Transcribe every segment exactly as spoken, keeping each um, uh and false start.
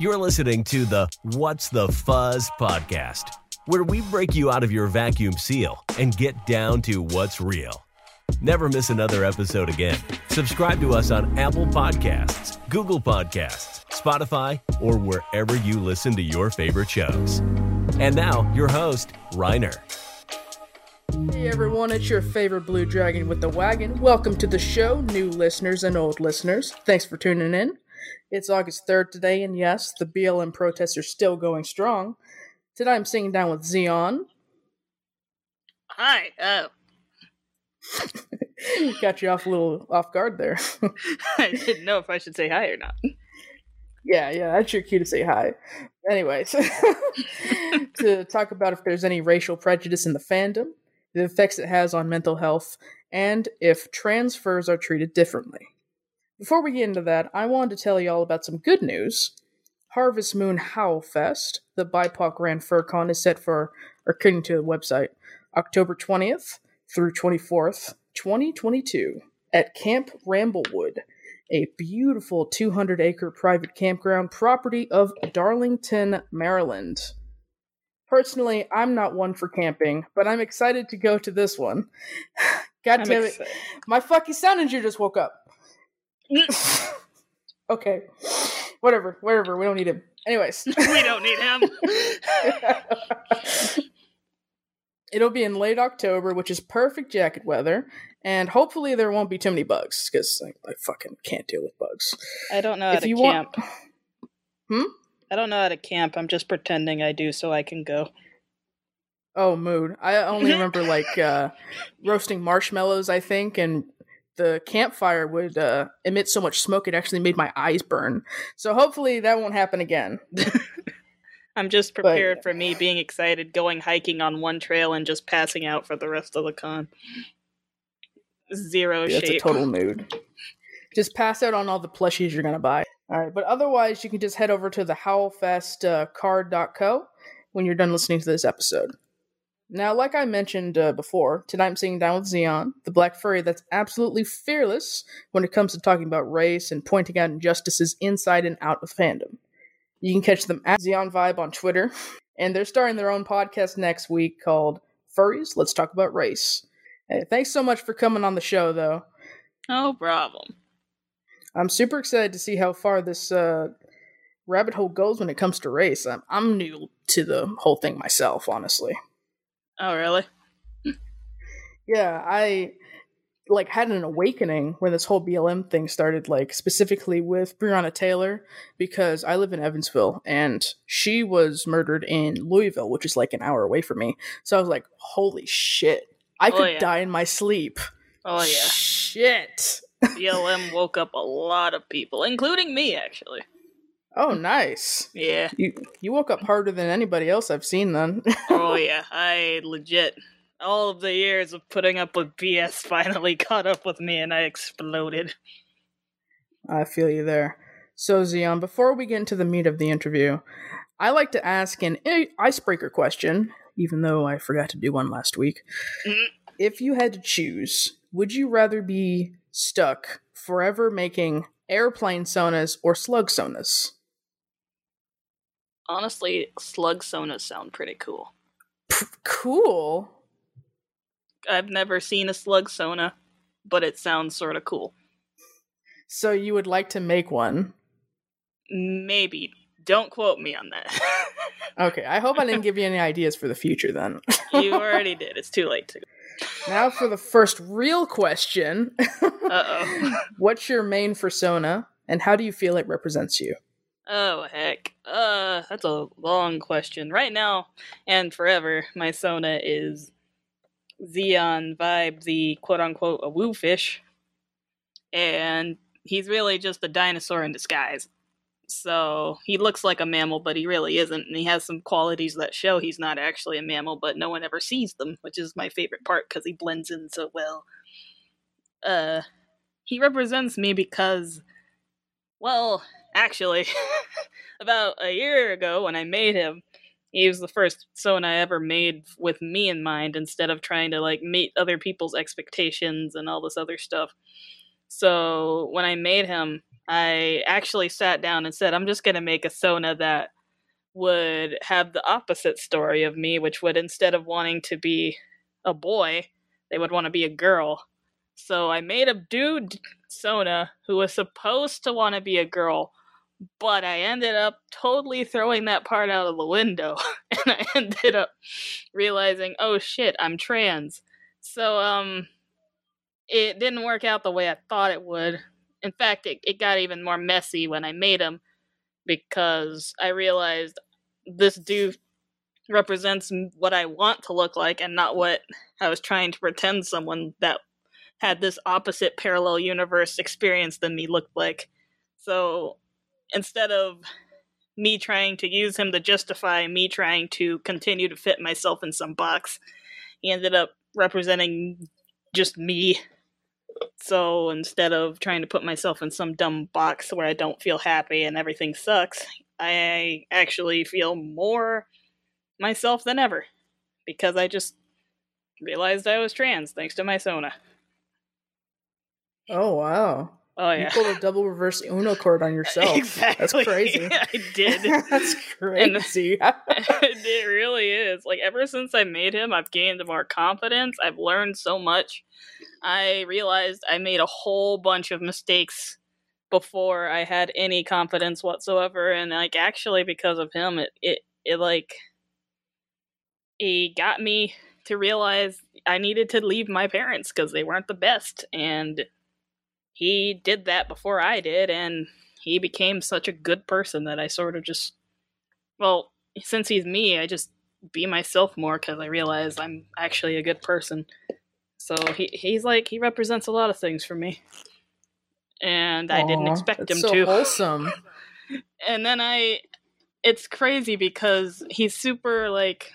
You're listening to the What's the Fuzz podcast, where we break you out of your vacuum seal and get down to what's real. Never miss another episode again. Subscribe to us on Apple Podcasts, Google Podcasts, Spotify, or wherever you listen to your favorite shows. And now, your host, Reiner. Hey everyone, it's your favorite Blue Dragon with the wagon. Welcome to the show, new listeners and old listeners. Thanks for tuning in. It's August third today, and yes, the B L M protests are still going strong. Today I'm sitting down with Zeon. Hi, uh... Got you off a little off guard there. I didn't know if I should say hi or not. Yeah, yeah, that's your cue to say hi. Anyways, to talk about if there's any racial prejudice in the fandom, the effects it has on mental health, and if transfers are treated differently. Before we get into that, I wanted to tell you all about some good news. Harvest Moon Howl Fest, the B I P O C ran FurCon, is set for, according to the website, October twentieth through twenty-fourth, twenty twenty-two, at Camp Ramblewood, a beautiful two hundred acre private campground property of Darlington, Maryland. Personally, I'm not one for camping, but I'm excited to go to this one. God damn it. My fucking sound engineer just woke up. Okay. Whatever, whatever. We don't need him. Anyways. We don't need him. It'll be in late October, which is perfect jacket weather, and hopefully there won't be too many bugs, because I, I fucking can't deal with bugs. I don't know how if to you camp. Want... Hmm? I don't know how to camp. I'm just pretending I do so I can go. Oh, mood. I only remember, like, uh, roasting marshmallows, I think, and the campfire would uh, emit so much smoke it actually made my eyes burn. So hopefully that won't happen again. I'm just prepared but, for me being excited, going hiking on one trail and just passing out for the rest of the con. Zero yeah, shape. That's a total mood. Just pass out on all the plushies you're going to buy. Alright, but otherwise you can just head over to the howlfest card dot co when you're done listening to this episode. Now, like I mentioned uh, before, tonight I'm sitting down with Zeon, the black furry that's absolutely fearless when it comes to talking about race and pointing out injustices inside and out of fandom. You can catch them at Zeon Vibe on Twitter, and they're starting their own podcast next week called Furries, Let's Talk About Race. Hey, thanks so much for coming on the show, though. No problem. I'm super excited to see how far this uh, rabbit hole goes when it comes to race. I'm, I'm new to the whole thing myself, honestly. Oh, really? Yeah, I like had an awakening when this whole B L M thing started, like specifically with Breonna Taylor, because I live in Evansville and she was murdered in Louisville, which is like an hour away from me. So I was like, holy shit, I oh, could yeah. die in my sleep. Oh, yeah. Shit. B L M woke up a lot of people, including me, actually. Oh, nice. Yeah. You you woke up harder than anybody else I've seen, then. Oh, yeah. I legit... All of the years of putting up with B S finally caught up with me, and I exploded. I feel you there. So, Zeon, before we get into the meat of the interview, I like to ask an icebreaker question, even though I forgot to do one last week. Mm-hmm. If you had to choose, would you rather be stuck forever making airplane sonas or slug sonas? Honestly, slug sonas sound pretty cool. P- cool? I've never seen a slug sona, but it sounds sort of cool. So you would like to make one? Maybe. Don't quote me on that. Okay, I hope I didn't give you any ideas for the future then. You already did. It's too late to go. Now for the first real question. Uh-oh. What's your main persona, and how do you feel it represents you? Oh, heck. Uh, that's a long question. Right now, and forever, my sona is Zeon Vibe, the quote-unquote a woo fish, and he's really just a dinosaur in disguise. So, he looks like a mammal, but he really isn't, and he has some qualities that show he's not actually a mammal, but no one ever sees them, which is my favorite part, because he blends in so well. Uh, he represents me because, well, actually, about a year ago when I made him, he was the first Sona I ever made with me in mind, instead of trying to, like, meet other people's expectations and all this other stuff. So, when I made him, I actually sat down and said, I'm just going to make a Sona that would have the opposite story of me, which would, instead of wanting to be a boy, they would want to be a girl. So I made a dude Sona who was supposed to want to be a girl, but I ended up totally throwing that part out of the window. And I ended up realizing, oh shit, I'm trans. So, um, it didn't work out the way I thought it would. In fact, it, it got even more messy when I made him, because I realized this dude represents what I want to look like and not what I was trying to pretend someone that had this opposite parallel universe experience than me looked like. So instead of me trying to use him to justify me trying to continue to fit myself in some box, he ended up representing just me. So instead of trying to put myself in some dumb box where I don't feel happy and everything sucks, I actually feel more myself than ever, because I just realized I was trans thanks to my Sona. Oh, wow. Oh, yeah. You pulled a double reverse Uno cord on yourself. Exactly. That's crazy. I did. That's crazy. It really is. Like, ever since I made him, I've gained more confidence. I've learned so much. I realized I made a whole bunch of mistakes before I had any confidence whatsoever. And, like, actually, because of him, it, it, it like, he got me to realize I needed to leave my parents because they weren't the best. And he did that before I did, and he became such a good person that I sort of just, well, since he's me, I just be myself more because I realize I'm actually a good person. So he he's like, he represents a lot of things for me. And I Aww, didn't expect him so to. Wholesome. And then I, it's crazy because he's super, like,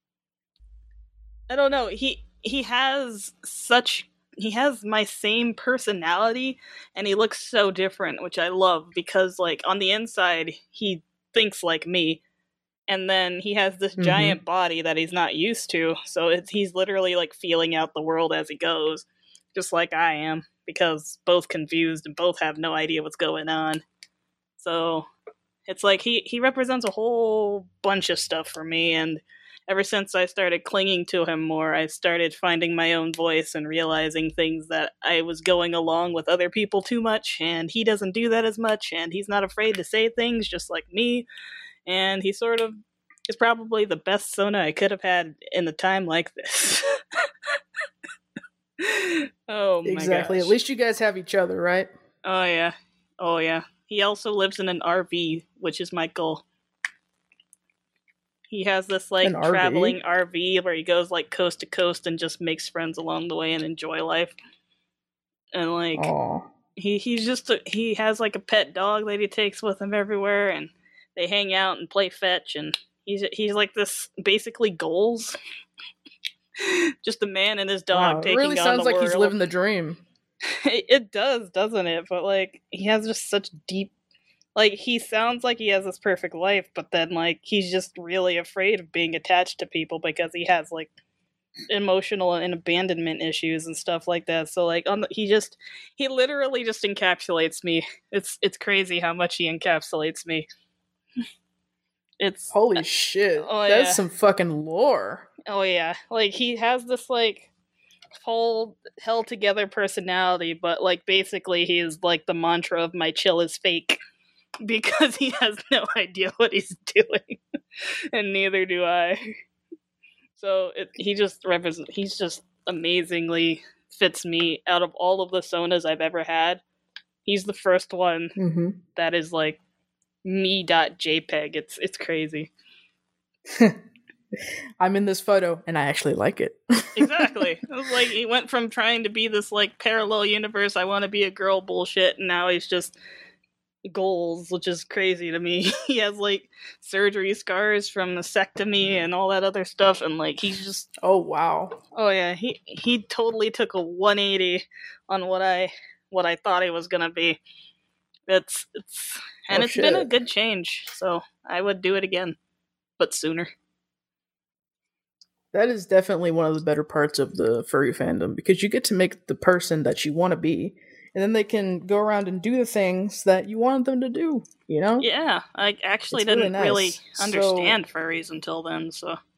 I don't know, he he has such, he has my same personality, and he looks so different, which I love, because, like, on the inside, he thinks like me, and then he has this mm-hmm. giant body that he's not used to, so it's, he's literally, like, feeling out the world as he goes, just like I am, because both confused and both have no idea what's going on. So it's like he, he represents a whole bunch of stuff for me, and ever since I started clinging to him more, I started finding my own voice and realizing things that I was going along with other people too much, and he doesn't do that as much, and he's not afraid to say things just like me, and he sort of is probably the best Sona I could have had in a time like this. Oh my Exactly. gosh. At least you guys have each other, right? Oh yeah. Oh yeah. He also lives in an R V, which is my goal. He has this, like, An traveling R V? R V where he goes, like, coast to coast and just makes friends along the way and enjoy life. And, like, Aww. he he's just, a, he has, like, a pet dog that he takes with him everywhere, and they hang out and play fetch, and he's, he's like, this, basically, goals. Just a man and his dog Wow, taking on the world. It really sounds like he's living the dream. it, it does, doesn't it? But, like, he has just such deep, like, he sounds like he has this perfect life, but then, like, he's just really afraid of being attached to people because he has, like, emotional and abandonment issues and stuff like that. So, like, on the, he just, he literally just encapsulates me. It's it's crazy how much he encapsulates me. It's holy shit. Oh, That's yeah. some fucking lore. Oh, yeah. Like, he has this, like, whole held together personality, but, like, basically he's, like, the mantra of my chill is fake. Because he has no idea what he's doing, and neither do I. So it, he just represents. He's just amazingly fits me out of all of the Sonas I've ever had. He's the first one mm-hmm. that is like me.jpg. It's it's crazy. I'm in this photo, and I actually like it. Exactly. It was like he went from trying to be this like parallel universe, I want to be a girl bullshit, and now he's just goals, which is crazy to me. He has like surgery scars from mastectomy and all that other stuff, and like he's just oh wow oh yeah he he totally took a one eighty on what I what I thought he was gonna be. It's it's and oh, it's shit. been a good change, so I would do it again, but sooner. That is definitely one of the better parts of the furry fandom, because you get to make the person that you want to be, and then they can go around and do the things that you wanted them to do. You know? Yeah, I actually It's didn't really really, nice. So- understand furries until then, so